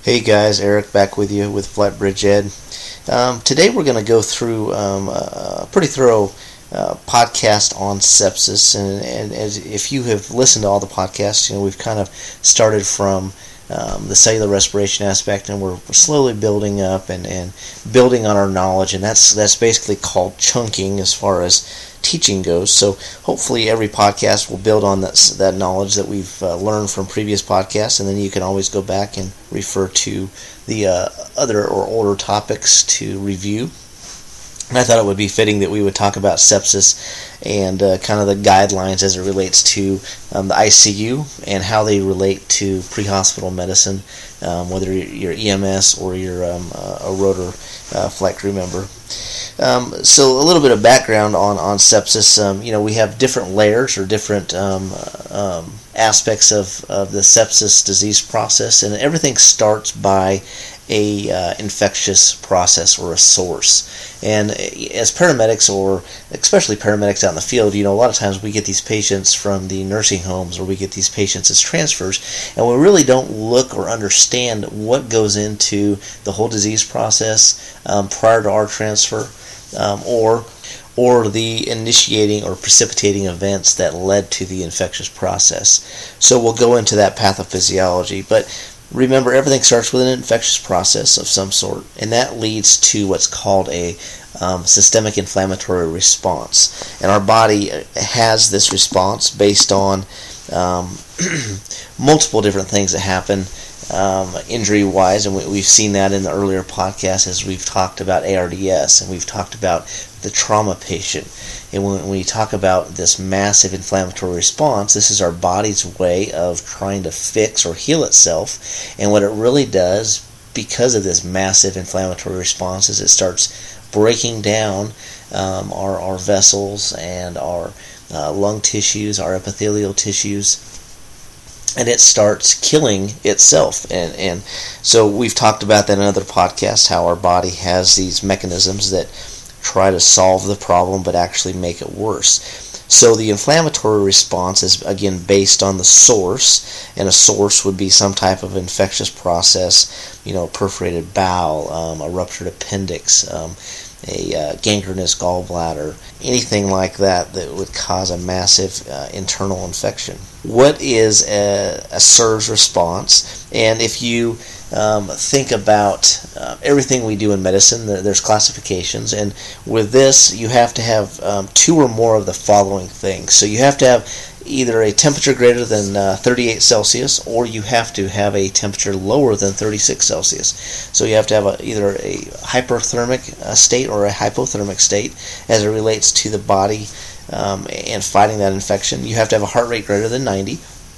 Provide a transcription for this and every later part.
Hey guys, Eric back with you with Flatbridge Ed. Today we're going to go through a pretty thorough podcast on sepsis, and as if you have listened to all the podcasts, we've kind of started from the cellular respiration aspect, and we're slowly building up and building on our knowledge, and that's basically called chunking as far as teaching goes. So hopefully every podcast will build on that knowledge that we've learned from previous podcasts, and then you can always go back and refer to the other or older topics to review. And I thought it would be fitting that we would talk about sepsis and kind of the guidelines as it relates to the ICU and how they relate to pre-hospital medicine, whether you're EMS or you're a rotor flight crew member. So a little bit of background on sepsis. We have different layers or different aspects of the sepsis disease process, and everything starts by a infectious process or a source. And as paramedics, or especially paramedics out in the field, a lot of times we get these patients from the nursing homes, or we get these patients as transfers, and we really don't look or understand what goes into the whole disease process prior to our transfer, or the initiating or precipitating events that led to the infectious process. So we'll go into that pathophysiology, but remember, everything starts with an infectious process of some sort, and that leads to what's called a systemic inflammatory response. And our body has this response based on multiple different things that happen injury-wise, and we've seen that in the earlier podcasts as we've talked about ARDS, and we've talked about the trauma patient. And when we talk about this massive inflammatory response, this is our body's way of trying to fix or heal itself. And what it really does, because of this massive inflammatory response, is it starts breaking down our vessels and our lung tissues, our epithelial tissues, and it starts killing itself. And so we've talked about that in other podcasts, how our body has these mechanisms that try to solve the problem but actually make it worse. So the inflammatory response is again based on the source, and a source would be some type of infectious process, perforated bowel, a ruptured appendix, a gangrenous gallbladder, anything like that would cause a massive internal infection. What is a SIRS response? And if you think about everything we do in medicine, there's classifications, and with this you have to have two or more of the following things. So you have to have either a temperature greater than 38 Celsius, or you have to have a temperature lower than 36 Celsius. So you have to have either a hyperthermic state or a hypothermic state as it relates to the body and fighting that infection. You have to have a heart rate greater than 90,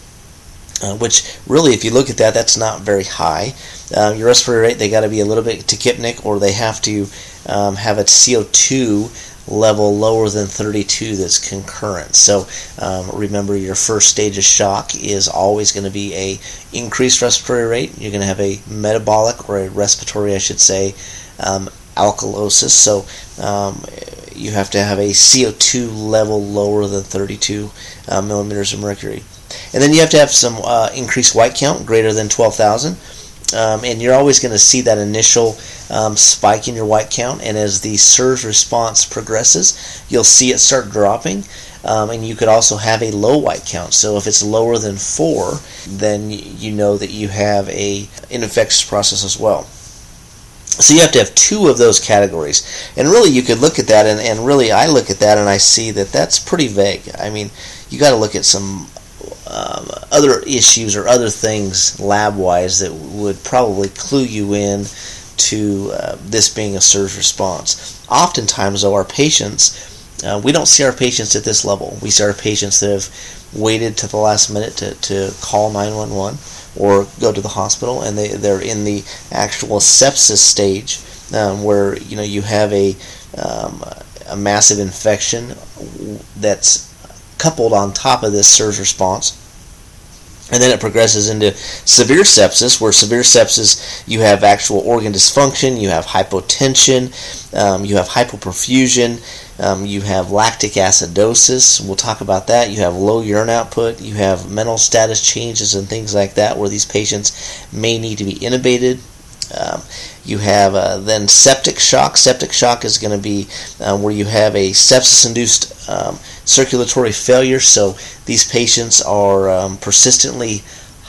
which really, if you look at that, that's not very high. Your respiratory rate, they got to be a little bit tachypnic, or they have to have a CO2 level lower than 32 that's concurrent. So remember, your first stage of shock is always going to be a increased respiratory rate. You're going to have a metabolic, or a respiratory, I should say, alkalosis. So you have to have a CO2 level lower than 32 millimeters of mercury. And then you have to have some increased white count greater than 12,000. And you're always going to see that initial spike in your white count, and as the SIRS response progresses, you'll see it start dropping, and you could also have a low white count. So if it's lower than 4, then you know that you have an infectious process as well. So you have to have two of those categories. And really, you could look at that, and really I look at that and I see that that's pretty vague. I mean, you got to look at some other issues or other things lab-wise that would probably clue you in to this being a SIRS response. Oftentimes, though, our patients, we don't see our patients at this level. We see our patients that have waited to the last minute to call 911 or go to the hospital, and they're in the actual sepsis stage where you have a massive infection that's coupled on top of this SIRS response. And then it progresses into severe sepsis, where severe sepsis, you have actual organ dysfunction, you have hypotension, you have hypoperfusion, You have lactic acidosis. We'll talk about that. You have low urine output. You have mental status changes and things like that, where these patients may need to be intubated. You have then septic shock. Septic shock is going to be where you have a sepsis-induced circulatory failure. So these patients are persistently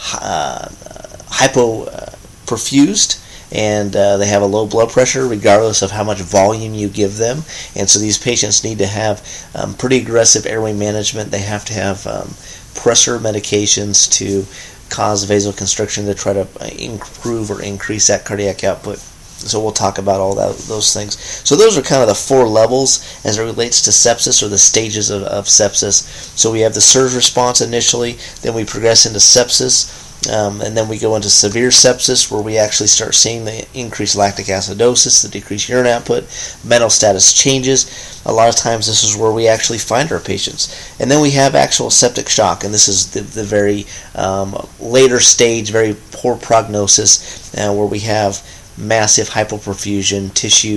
hypoperfused, and they have a low blood pressure regardless of how much volume you give them. And so these patients need to have pretty aggressive airway management. They have to have pressor medications to cause vasoconstriction to try to improve or increase that cardiac output. So we'll talk about all those things. So those are kind of the 4 levels as it relates to sepsis, or the stages of sepsis. So we have the surge response initially, then we progress into sepsis, and then we go into severe sepsis, where we actually start seeing the increased lactic acidosis, the decreased urine output, mental status changes. A lot of times this is where we actually find our patients. And then we have actual septic shock, and this is the very later stage, very poor prognosis, where we have massive hypoperfusion, tissue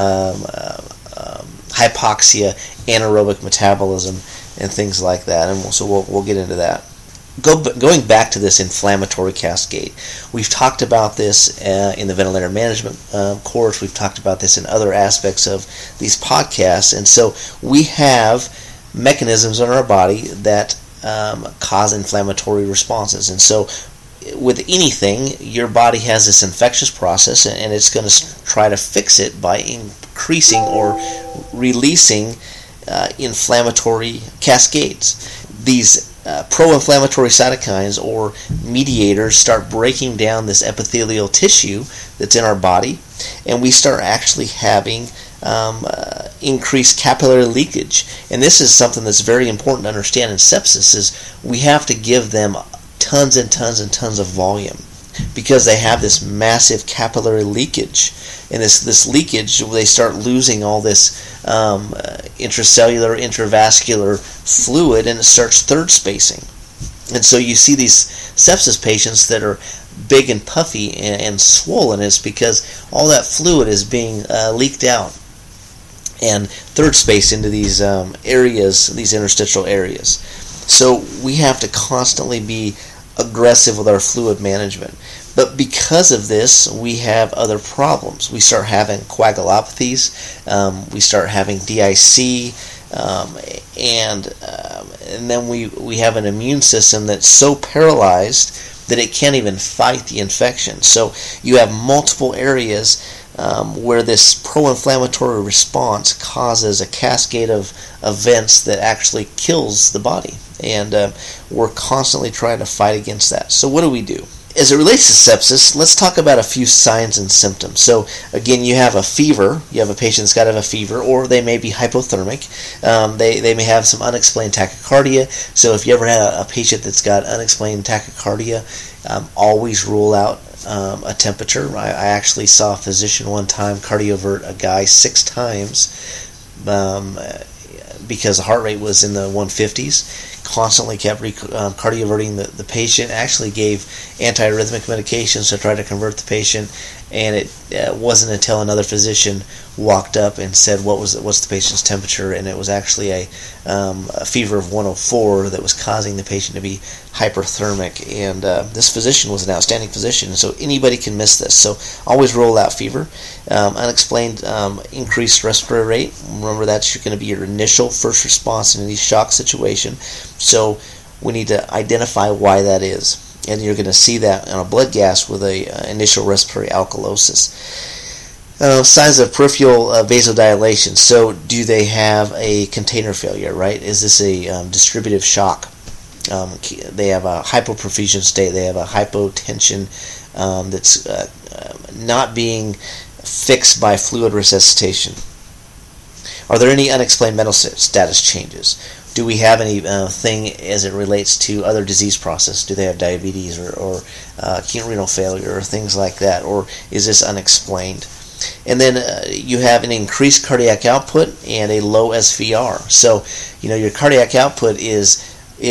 hypoxia, anaerobic metabolism, and things like that. And so we'll get into that. Going back to this inflammatory cascade, we've talked about this in the ventilator management course. We've talked about this in other aspects of these podcasts. And so we have mechanisms in our body that cause inflammatory responses. And so with anything, your body has this infectious process, and it's going to try to fix it by increasing or releasing inflammatory cascades. These pro-inflammatory cytokines or mediators start breaking down this epithelial tissue that's in our body, and we start actually having increased capillary leakage. And this is something that's very important to understand in sepsis, is we have to give them tons and tons and tons of volume, because they have this massive capillary leakage. And this leakage, they start losing all this intracellular, intravascular fluid, and it starts third spacing. And so you see these sepsis patients that are big and puffy and swollen. It's because all that fluid is being leaked out and third spaced into these areas, these interstitial areas. So we have to constantly be aggressive with our fluid management. But because of this, we have other problems. We start having coagulopathies, we start having DIC, and then we have an immune system that's so paralyzed that it can't even fight the infection. So you have multiple areas where this pro-inflammatory response causes a cascade of events that actually kills the body. And we're constantly trying to fight against that. So what do we do? As it relates to sepsis, let's talk about a few signs and symptoms. So again, you have a fever. You have a patient that's got to have a fever, or they may be hypothermic. They may have some unexplained tachycardia. So if you ever had a patient that's got unexplained tachycardia, always rule out a temperature. I actually saw a physician one time cardiovert a guy 6 times because the heart rate was in the 150s. Constantly kept cardioverting the patient. Actually gave antiarrhythmic medications to try to convert the patient, and it wasn't until another physician walked up and said, what's the patient's temperature? And it was actually a fever of 104 that was causing the patient to be hyperthermic. And this physician was an outstanding physician, so anybody can miss this. So always rule out fever. Unexplained increased respiratory rate. Remember, that's going to be your initial first response in any shock situation. So we need to identify why that is. And you're going to see that on a blood gas with a initial respiratory alkalosis. Signs of peripheral vasodilation. So do they have a container failure, right? Is this a distributive shock? They have a hypoperfusion state. They have a hypotension that's not being fixed by fluid resuscitation. Are there any unexplained mental status changes? Do we have anything as it relates to other disease process? Do they have diabetes or acute renal failure or things like that? Or is this unexplained? And then you have an increased cardiac output and a low SVR. So, your cardiac output is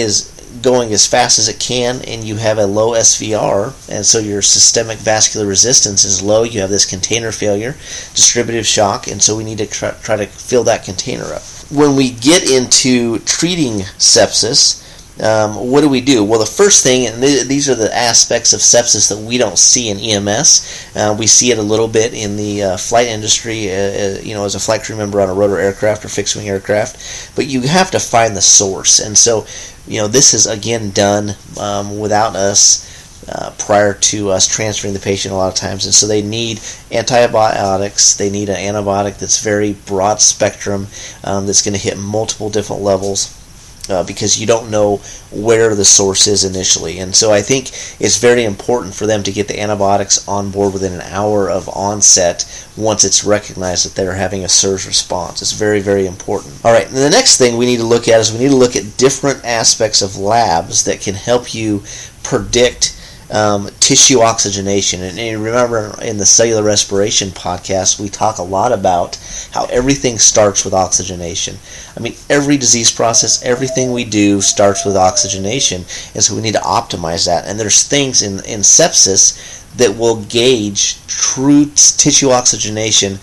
going as fast as it can, and you have a low SVR, and so your systemic vascular resistance is low. You have this container failure, distributive shock, and so we need to try to fill that container up. When we get into treating sepsis, what do? Well, the first thing, and these are the aspects of sepsis that we don't see in EMS. We see it a little bit in the flight industry, as a flight crew member on a rotor aircraft or fixed-wing aircraft. But you have to find the source, and so this is again done without us. Prior to us transferring the patient a lot of times, and so they need antibiotics. They need an antibiotic that's very broad spectrum, that's going to hit multiple different levels, because you don't know where the source is initially. And so I think it's very important for them to get the antibiotics on board within an hour of onset once it's recognized that they're having a surge response. It's very, very important. All right, and the next thing we need to look at is we need to look at different aspects of labs that can help you predict tissue oxygenation. And you remember in the cellular respiration podcast, we talk a lot about how everything starts with oxygenation. I mean, every disease process, everything we do starts with oxygenation, and so we need to optimize that. And there's things in sepsis that will gauge true tissue oxygenation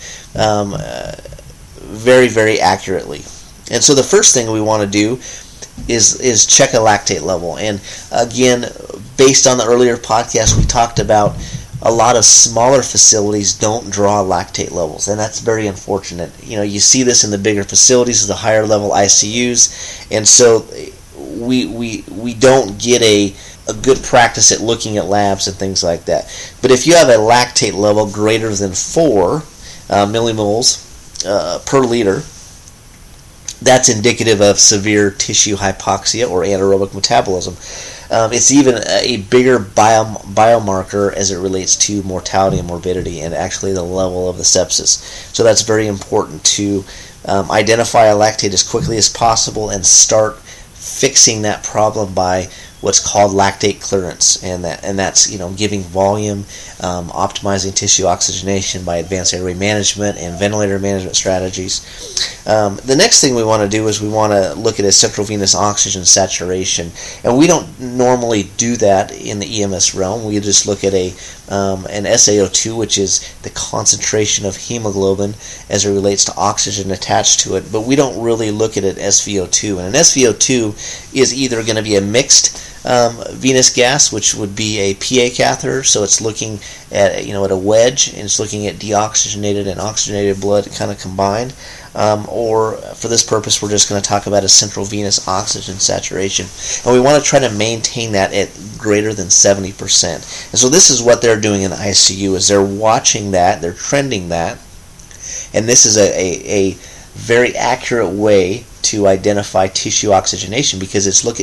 very, very accurately. And so the first thing we want to do is check a lactate level. And again, based on the earlier podcast, we talked about a lot of smaller facilities don't draw lactate levels, and that's very unfortunate. You see this in the bigger facilities, the higher level ICUs, and so we don't get a good practice at looking at labs and things like that. But if you have a lactate level greater than 4 millimoles per liter, that's indicative of severe tissue hypoxia or anaerobic metabolism. It's even a bigger biomarker as it relates to mortality and morbidity and actually the level of the sepsis. So that's very important to identify a lactate as quickly as possible and start fixing that problem by what's called lactate clearance, and that's giving volume, optimizing tissue oxygenation by advanced airway management and ventilator management strategies. The next thing we want to do is we want to look at a central venous oxygen saturation, and we don't normally do that in the EMS realm. We just look at an SaO2, which is the concentration of hemoglobin as it relates to oxygen attached to it, but we don't really look at an SVO2. And an SVO2 is either going to be a mixed venous gas, which would be a PA catheter, so it's looking at at a wedge, and it's looking at deoxygenated and oxygenated blood kind of combined, or for this purpose we're just going to talk about a central venous oxygen saturation, and we want to try to maintain that at greater than 70%. And so this is what they're doing in the ICU, is they're watching that, they're trending that, and this is a very accurate way to identify tissue oxygenation, because it's looking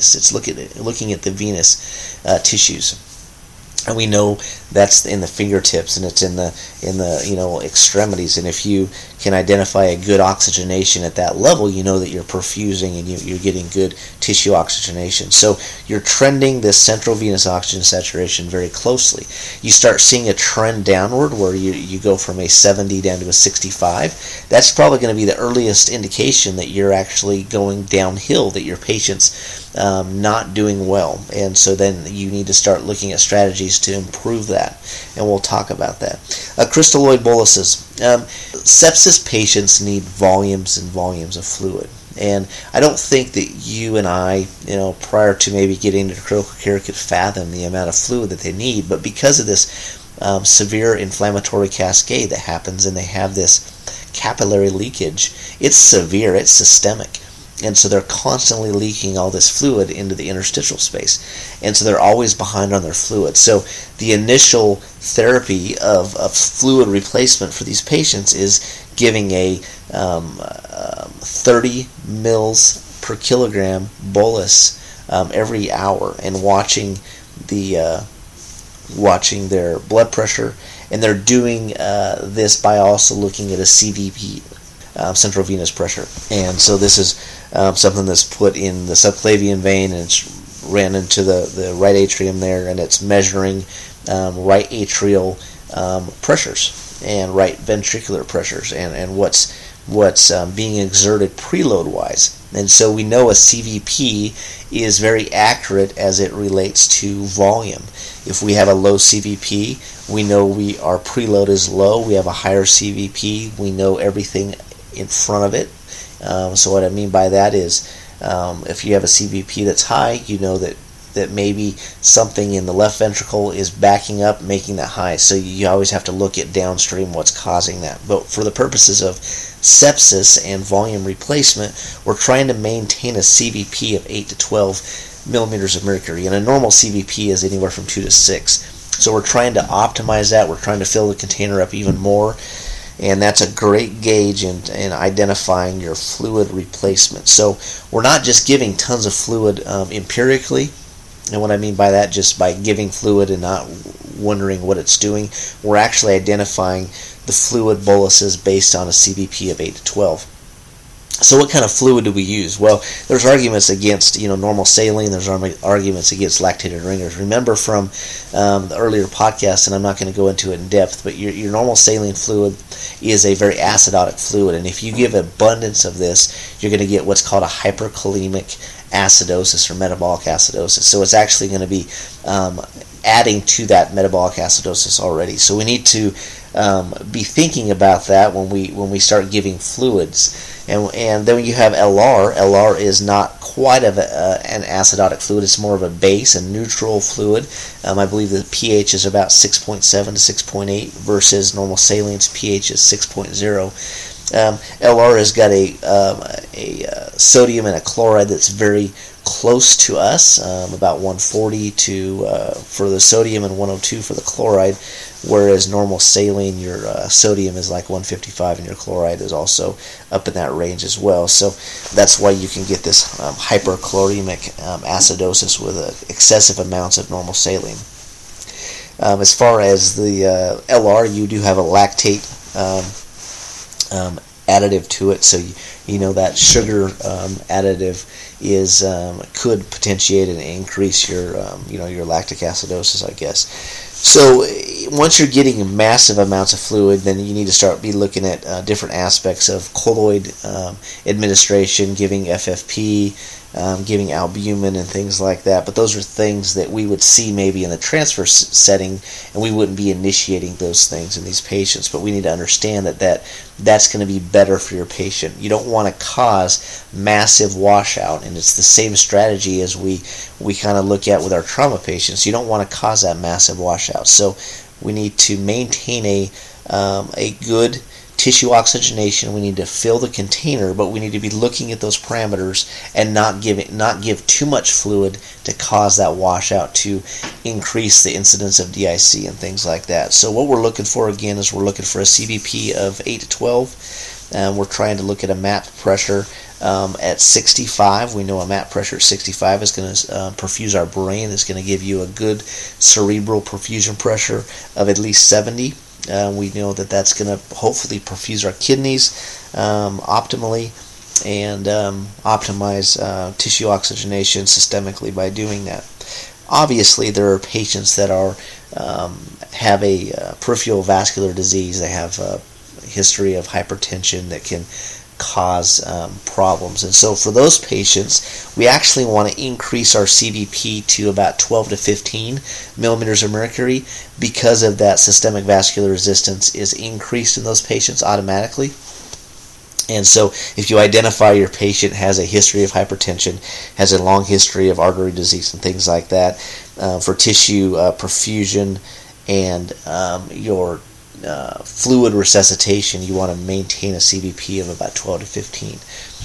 at the venous tissues, and we know that's in the fingertips and it's in the extremities. And if you can identify a good oxygenation at that level, you know that you're perfusing and you're getting good tissue oxygenation. So you're trending this central venous oxygen saturation very closely. You start seeing a trend downward where you go from a 70 down to a 65. That's probably going to be the earliest indication that you're actually going downhill, that your patient's not doing well, and so then you need to start looking at strategies to improve that, and we'll talk about that. Crystalloid boluses. Sepsis patients need volumes and volumes of fluid, and I don't think that you and I, prior to maybe getting into critical care, could fathom the amount of fluid that they need, but because of this severe inflammatory cascade that happens, and they have this capillary leakage, it's severe, it's systemic. And so they're constantly leaking all this fluid into the interstitial space. And so they're always behind on their fluid. So the initial therapy of fluid replacement for these patients is giving a 30 mils per kilogram bolus every hour, and watching their blood pressure. And they're doing this by also looking at a CVP, central venous pressure. And so this is something that's put in the subclavian vein, and it's ran into the right atrium there, and it's measuring right atrial pressures and right ventricular pressures, and what's what's being exerted preload-wise. And so we know a CVP is very accurate as it relates to volume. If we have a low CVP, we know our preload is low. We have a higher CVP, we know everything in front of it. So what I mean by that is, if you have a CVP that's high, you know that maybe something in the left ventricle is backing up, making that high. So you always have to look at downstream what's causing that. But for the purposes of sepsis and volume replacement, we're trying to maintain a CVP of 8 to 12 millimeters of mercury, and a normal CVP is anywhere from 2 to 6. So we're trying to optimize that. We're trying to fill the container up even more, and that's a great gauge in identifying your fluid replacement. So we're not just giving tons of fluid empirically. And what I mean by that, just by giving fluid and not wondering what it's doing, we're actually identifying the fluid boluses based on a CVP of 8 to 12. So what kind of fluid do we use? Well, there's arguments against normal saline. There's arguments against lactated ringers. Remember from the earlier podcast, and I'm not going to go into it in depth, but your normal saline fluid is a very acidotic fluid, and if you give abundance of this, you're going to get what's called a hyperkalemic acidosis or metabolic acidosis. So it's actually going to be adding to that metabolic acidosis already. So we need to be thinking about that when we start giving fluids. And then when you have LR, LR is not quite of an acidotic fluid. It's more of a base, a neutral fluid. I believe the pH is about 6.7 to 6.8 versus normal saline's pH is 6.0. LR has got a sodium and a chloride that's very close to us, about 140 for the sodium and 102 for the chloride, whereas normal saline, your sodium is like 155 and your chloride is also up in that range as well. So that's why you can get this hyperchloremic acidosis with excessive amounts of normal saline. As far as the LR, you do have a lactate additive to it, so you know that sugar additive is could potentiate and increase your your lactic acidosis, I guess. So once you're getting massive amounts of fluid, then you need to start looking at different aspects of colloid administration, giving FFP, giving albumin and things like that. But those are things that we would see maybe in the transfer setting, and we wouldn't be initiating those things in these patients. But we need to understand that's going to be better for your patient. You don't want to cause massive washout, and it's the same strategy as we kind of look at with our trauma patients. You don't want to cause that massive washout. So we need to maintain a good tissue oxygenation. We need to fill the container, but we need to be looking at those parameters and not give too much fluid to cause that washout to increase the incidence of DIC and things like that. So what we're looking for again is we're looking for a CVP of 8 to 12. We're trying to look at a MAP pressure at 65. We know a MAP pressure at 65 is going to perfuse our brain. It's going to give you a good cerebral perfusion pressure of at least 70. We know that's going to hopefully perfuse our kidneys optimally and optimize tissue oxygenation systemically by doing that. Obviously, there are patients that have a peripheral vascular disease. They have a history of hypertension that can cause problems, and so for those patients we actually want to increase our CVP to about 12 to 15 millimeters of mercury, because of that systemic vascular resistance is increased in those patients automatically. And so if you identify your patient has a history of hypertension, has a long history of artery disease and things like that, for tissue perfusion and your fluid resuscitation, you want to maintain a CVP of about 12 to 15.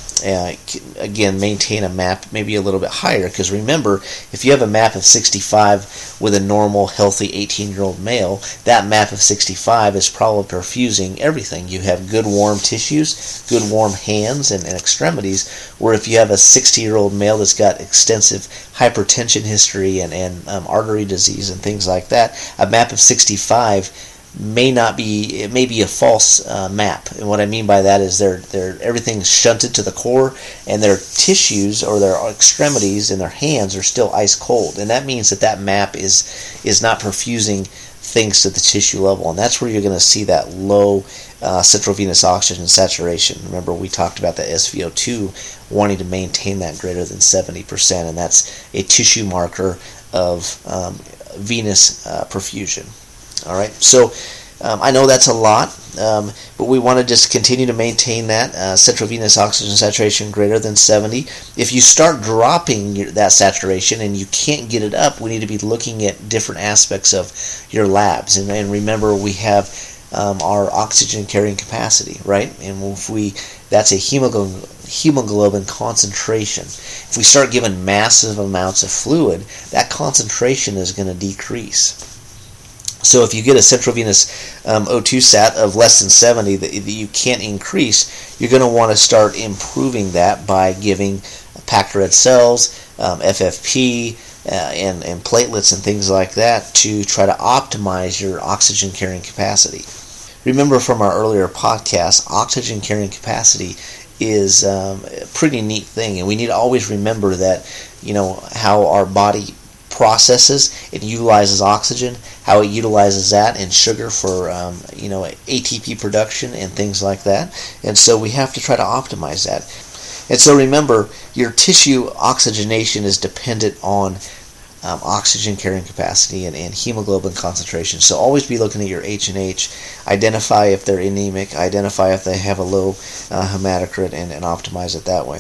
Again, maintain a MAP maybe a little bit higher, because remember, if you have a MAP of 65 with a normal, healthy 18-year-old male, that MAP of 65 is probably perfusing everything. You have good warm tissues, good warm hands and extremities, where if you have a 60-year-old male that's got extensive hypertension history and artery disease and things like that, a MAP of 65 it may be a false map. And what I mean by that is everything's shunted to the core, and their tissues or their extremities and their hands are still ice cold, and that means that map is not perfusing things to the tissue level, and that's where you're going to see that low central venous oxygen saturation. Remember, we talked about that SVO2 wanting to maintain that greater than 70%, and that's a tissue marker of venous perfusion. All right, so I know that's a lot, but we want to just continue to maintain that central venous oxygen saturation greater than 70. If you start dropping that saturation and you can't get it up, we need to be looking at different aspects of your labs. And remember, we have our oxygen carrying capacity, right? And that's a hemoglobin concentration. If we start giving massive amounts of fluid, that concentration is going to decrease. So if you get a central venous O2 sat of less than 70 that you can't increase, you're going to want to start improving that by giving packed red cells, FFP, and platelets and things like that to try to optimize your oxygen carrying capacity. Remember from our earlier podcast, oxygen carrying capacity is a pretty neat thing, and we need to always remember that, how our body processes and utilizes oxygen, how it utilizes that and sugar for ATP production and things like that. And so we have to try to optimize that. And so remember, your tissue oxygenation is dependent on oxygen carrying capacity and hemoglobin concentration. So always be looking at your H&H, identify if they're anemic, identify if they have a low hematocrit, and optimize it that way.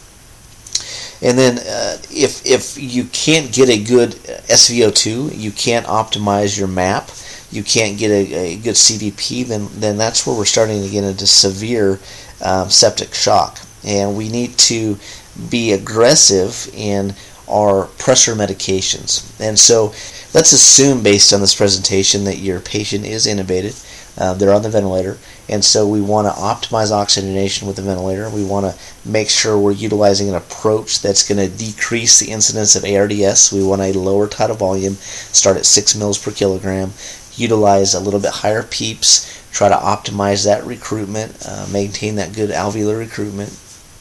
And then if you can't get a good SVO2, you can't optimize your MAP, you can't get a good CVP, then that's where we're starting to get into severe septic shock. And we need to be aggressive in our pressor medications. And so let's assume, based on this presentation, that your patient is intubated. They're on the ventilator, and so we want to optimize oxygenation with the ventilator. We want to make sure we're utilizing an approach that's going to decrease the incidence of ARDS. We want a lower tidal volume, start at 6 mils per kilogram, utilize a little bit higher PEEPs, try to optimize that recruitment, maintain that good alveolar recruitment.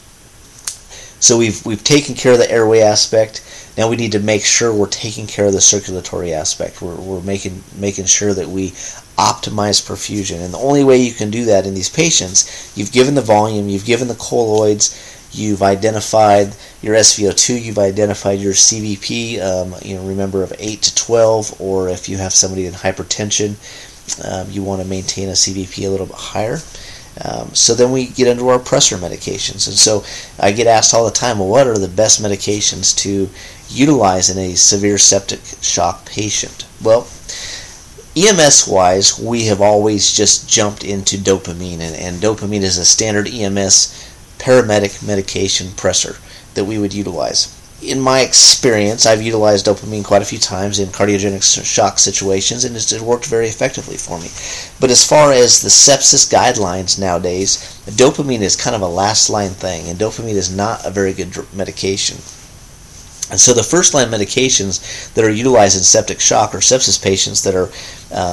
So we've taken care of the airway aspect. Now we need to make sure we're taking care of the circulatory aspect. We're making sure that we optimize perfusion. And the only way you can do that in these patients, you've given the volume, you've given the colloids, you've identified your SVO2, you've identified your CVP, remember, of 8 to 12, or if you have somebody in hypertension, you want to maintain a CVP a little bit higher. So then we get into our pressor medications. And so I get asked all the time, well, what are the best medications to utilize in a severe septic shock patient? Well, EMS-wise, we have always just jumped into dopamine, and dopamine is a standard EMS paramedic medication pressor that we would utilize. In my experience, I've utilized dopamine quite a few times in cardiogenic shock situations, and it's worked very effectively for me. But as far as the sepsis guidelines nowadays, dopamine is kind of a last-line thing, and dopamine is not a very good medication. And so the first-line medications that are utilized in septic shock are sepsis patients that are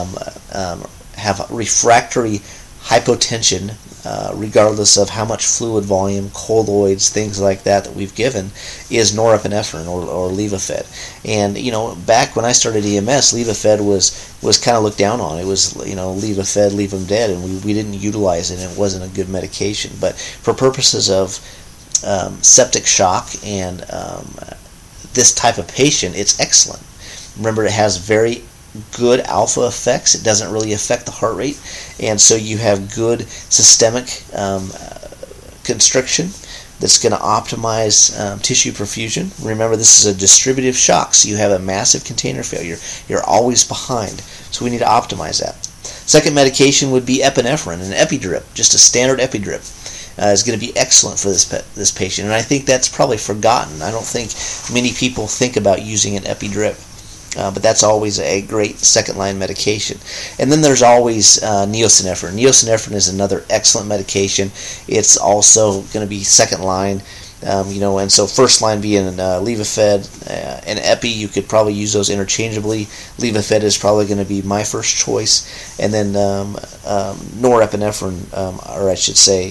have refractory hypotension, regardless of how much fluid volume, colloids, things like that we've given, is norepinephrine or Levophed. And back when I started EMS, Levophed was kind of looked down on. It was Levophed, leave them dead, and we didn't utilize it. And it wasn't a good medication. But for purposes of septic shock and this type of patient, it's excellent. Remember, it has very good alpha effects. It doesn't really affect the heart rate, and so you have good systemic constriction that's going to optimize tissue perfusion. Remember, this is a distributive shock, so you have a massive container failure. You're always behind, so we need to optimize that. Second medication would be epinephrine, an EpiDrip, just a standard EpiDrip. Is going to be excellent for this patient, and I think that's probably forgotten. I don't think many people think about using an EpiDrip, but that's always a great second-line medication. And then there's always neosynephrine. Neosynephrine is another excellent medication. It's also going to be second-line, and so first-line being Levophed and Epi, you could probably use those interchangeably. Levophed is probably going to be my first choice, and then norepinephrine, or I should say,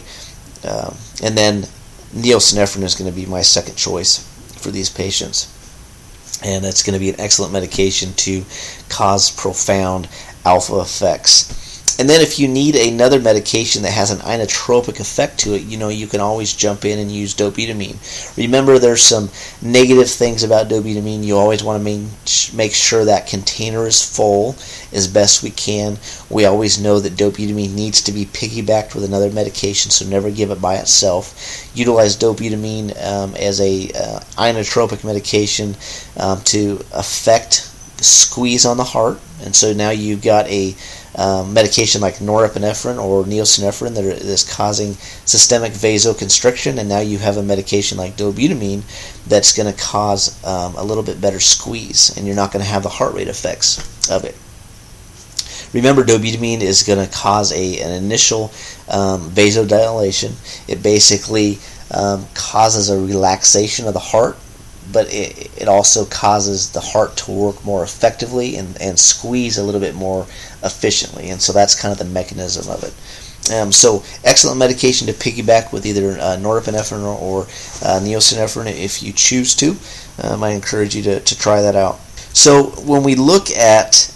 and then neosynephrine is going to be my second choice for these patients. and it's going to be an excellent medication to cause profound alpha effects. And then if you need another medication that has an inotropic effect to it, you can always jump in and use dobutamine. Remember, there's some negative things about dobutamine. You always want to make sure that container is full as best we can. We always know that dobutamine needs to be piggybacked with another medication, so never give it by itself. Utilize dobutamine as a inotropic medication to affect squeeze on the heart. And so now you've got a medication like norepinephrine or neosynephrine that is causing systemic vasoconstriction, and now you have a medication like dobutamine that's going to cause a little bit better squeeze, and you're not going to have the heart rate effects of it. Remember, dobutamine is going to cause an initial vasodilation. It basically causes a relaxation of the heart, but it also causes the heart to work more effectively and squeeze a little bit more efficiently. And so that's kind of the mechanism of it. So excellent medication to piggyback with either norepinephrine or neosynephrine if you choose to. I encourage you to try that out. So when we look at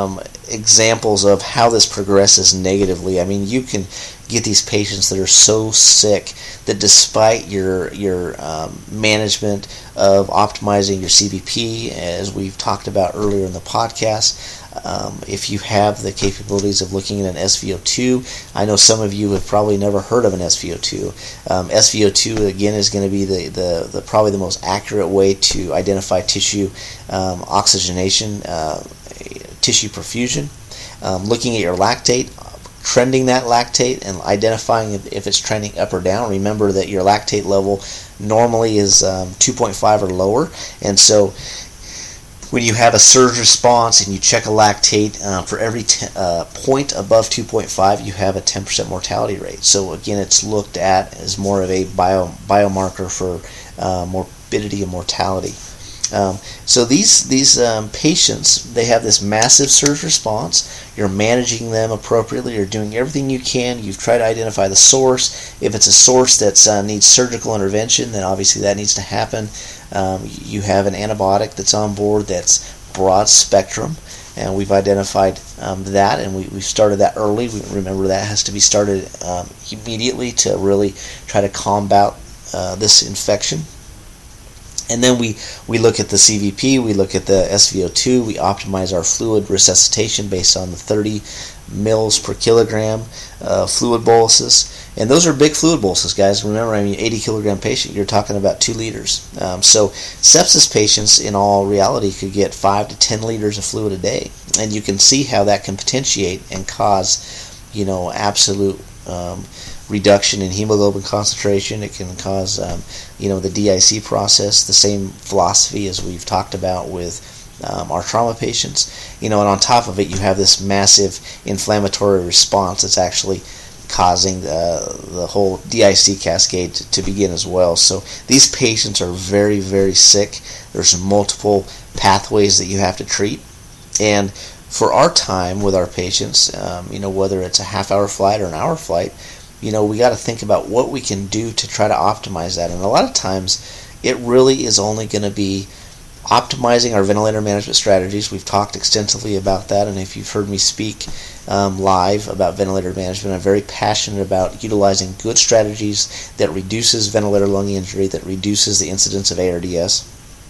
examples of how this progresses negatively, I mean, you can get these patients that are so sick that despite your management of optimizing your CBP, as we've talked about earlier in the podcast, if you have the capabilities of looking at an SVO2, I know some of you have probably never heard of an SVO2. SVO2 again is going to be the probably the most accurate way to identify tissue oxygenation, tissue perfusion. Looking at your lactate, trending that lactate and identifying if it's trending up or down. Remember that your lactate level normally is 2.5 or lower, and so when you have a surge response and you check a lactate, for every point above 2.5, you have a 10% mortality rate. So again, it's looked at as more of a biomarker for morbidity and mortality. So these patients, they have this massive surge response. You're managing them appropriately. You're doing everything you can. You've tried to identify the source. If it's a source that needs surgical intervention, then obviously that needs to happen. You have an antibiotic that's on board that's broad spectrum, and we've identified that, and we've started that early. Remember, that has to be started immediately to really try to combat this infection. And then we look at the CVP, we look at the SVO2, we optimize our fluid resuscitation based on the 30 mils per kilogram fluid boluses. And those are big fluid boluses, guys. Remember, 80 kilogram patient, you're talking about 2 liters. So sepsis patients, in all reality, could get 5 to 10 liters of fluid a day. And you can see how that can potentiate and cause, absolute reduction in hemoglobin concentration. It can cause, the DIC process, the same philosophy as we've talked about with our trauma patients. And on top of it, you have this massive inflammatory response that's actually causing the whole DIC cascade to begin as well. So these patients are very, very sick. There's multiple pathways that you have to treat. And for our time with our patients, whether it's a half-hour flight or an hour flight, we got to think about what we can do to try to optimize that. And a lot of times, it really is only going to be optimizing our ventilator management strategies. We've talked extensively about that, and if you've heard me speak live about ventilator management, I'm very passionate about utilizing good strategies that reduces ventilator lung injury, that reduces the incidence of ARDS.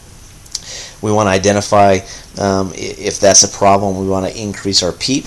We want to identify if that's a problem. We want to increase our PEEP.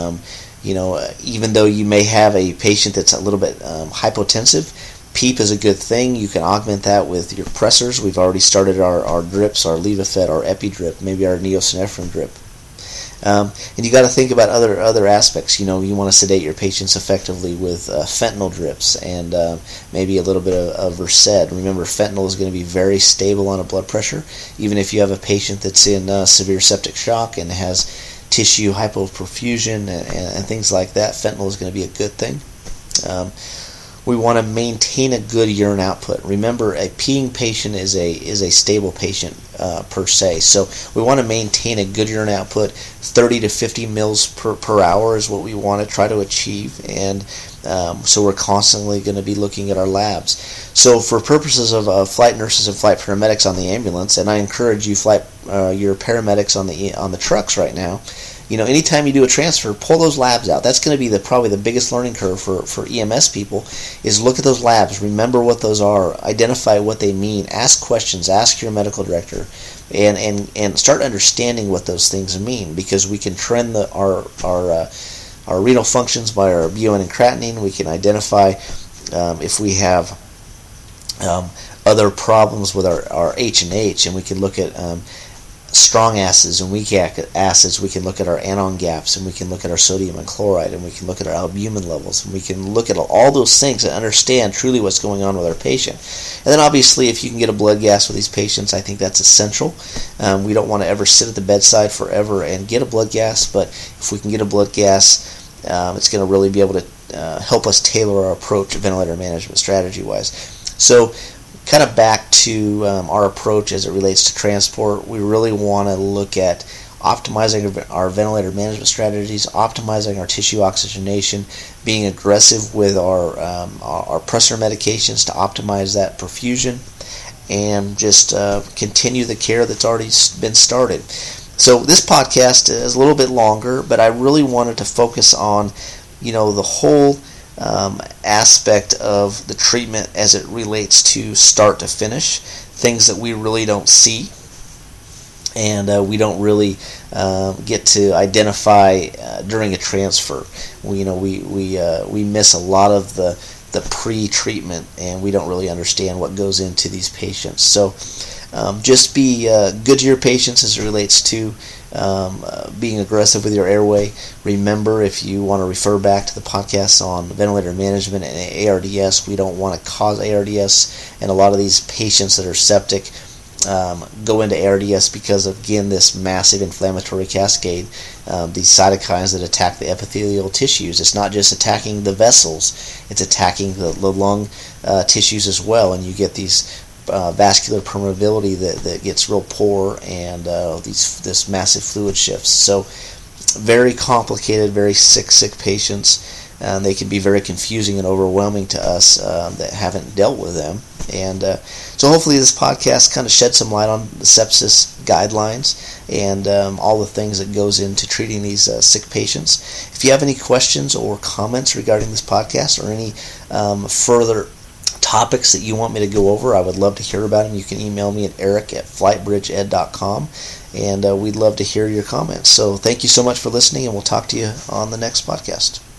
Even though you may have a patient that's a little bit hypotensive, PEEP is a good thing. You can augment that with your pressors. We've already started our drips, our Levophed, our EpiDrip, maybe our neosynephrine drip. And you got to think about other aspects. You want to sedate your patients effectively with fentanyl drips and maybe a little bit of Versed. Remember, fentanyl is going to be very stable on a blood pressure. Even if you have a patient that's in severe septic shock and has tissue hypoperfusion and things like that, fentanyl is going to be a good thing. We want to maintain a good urine output. Remember, a peeing patient is a stable patient per se. So we want to maintain a good urine output. 30 to 50 mils per hour is what we want to try to achieve, and so we're constantly going to be looking at our labs. So for purposes of flight nurses and flight paramedics on the ambulance, and I encourage you your paramedics on the trucks right now, anytime you do a transfer, pull those labs out. That's going to be probably the biggest learning curve for EMS people, is look at those labs, remember what those are, identify what they mean, ask questions, ask your medical director, and start understanding what those things mean, because we can trend our renal functions by our BUN and creatinine. We can identify if we have other problems with our H&H, and we can look at strong acids and weak acids. We can look at our anion gaps, and we can look at our sodium and chloride, and we can look at our albumin levels, and we can look at all those things and understand truly what's going on with our patient. And then obviously, if you can get a blood gas with these patients, I think that's essential. We don't want to ever sit at the bedside forever and get a blood gas, but if we can get a blood gas, it's going to really be able to help us tailor our approach to ventilator management strategy-wise. So kind of back to our approach as it relates to transport, we really want to look at optimizing our ventilator management strategies, optimizing our tissue oxygenation, being aggressive with our pressor medications to optimize that perfusion, and just continue the care that's already been started. So this podcast is a little bit longer, but I really wanted to focus on, the whole aspect of the treatment as it relates to start to finish, things that we really don't see, and we don't really get to identify during a transfer. We miss a lot of the pre-treatment, and we don't really understand what goes into these patients. So just be good to your patients as it relates to being aggressive with your airway. Remember, if you want to refer back to the podcast on ventilator management and ARDS, we don't want to cause ARDS, and a lot of these patients that are septic go into ARDS because of, again, this massive inflammatory cascade, these cytokines that attack the epithelial tissues. It's not just attacking the vessels, it's attacking the lung tissues as well, and you get these vascular permeability that gets real poor, and this massive fluid shifts. So very complicated, very sick patients, and they can be very confusing and overwhelming to us that haven't dealt with them. And so hopefully this podcast kind of shed some light on the sepsis guidelines and all the things that goes into treating these sick patients. If you have any questions or comments regarding this podcast, or any further topics that you want me to go over, I would love to hear about them. You can email me at eric@flightbridgeed.com, and we'd love to hear your comments. So thank you so much for listening, and we'll talk to you on the next podcast.